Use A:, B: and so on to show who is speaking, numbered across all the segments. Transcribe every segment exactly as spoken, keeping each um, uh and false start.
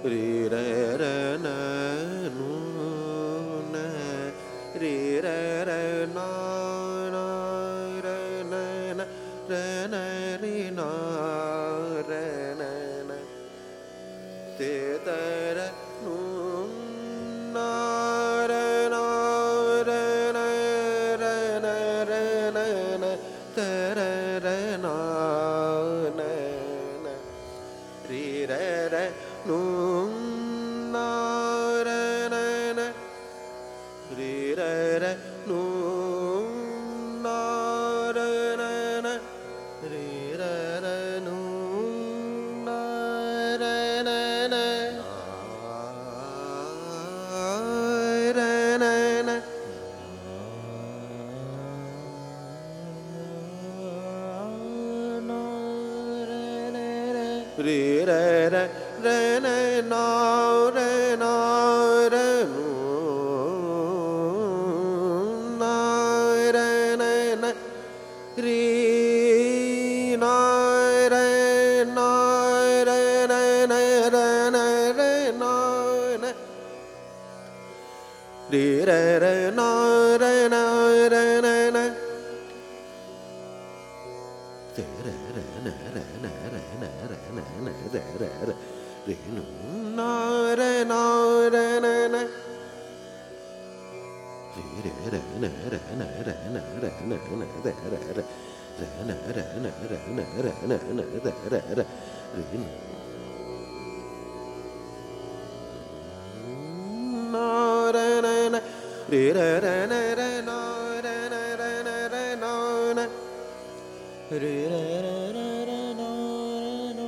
A: ri re re na nu na ri re re na na re na na re na ri na re na na te ta re nu na re na re na re na re na na te re re na na na ri re re nu na re na na ri re re nu na re na na ri re re nu na re na na re na na ri re re re na na re na re nu na re na na ri na re na re na na re na re na na ri re re na re na re na na te re re na re na re na re na na re re re ri nu na re na re na na ri re re na re na re na re na na re re re re na re na re na re na na re re re ri nu na re na na ri re re na re na re na re na re na na ri re re re re na re na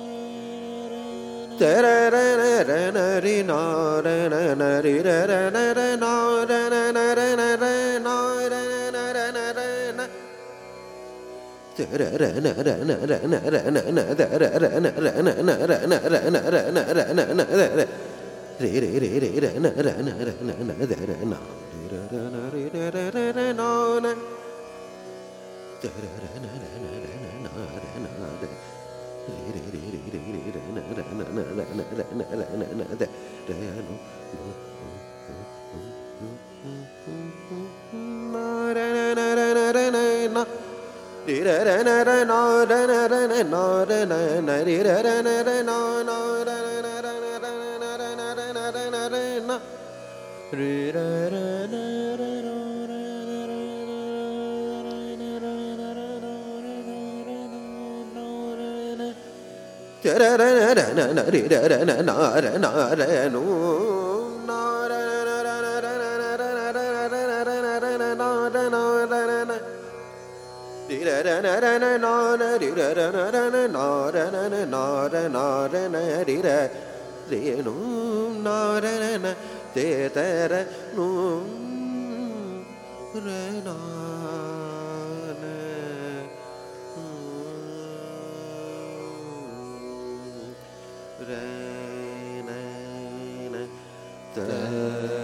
A: te re re re re na ri na re na na ri re re na re na re na na re na re na re na re na re na te re re na re na re na re na na te re re na re na na re na re na re na re na na re re ri ri ri ri re na re na re na na te re na ri re re na ri re re re re na na te re re na re na re na na re na re ri ri ri ri ri ri re na re na na re na re na re na na te re nu na re na na re na re na na ri re re na re na re na re na na re na na ri re re na re na na re na re na re na re na re na re na re na ri re re na re na re na re na re na re na re na re na te re re na re na na ri re re na na re na re nu na re na re na re na re na re na re na re na re na na re na re na na ri re re na re na na na ri re re na re na na re na na na re na re na ri re ri nu na re na na te te re nu re na na re na na te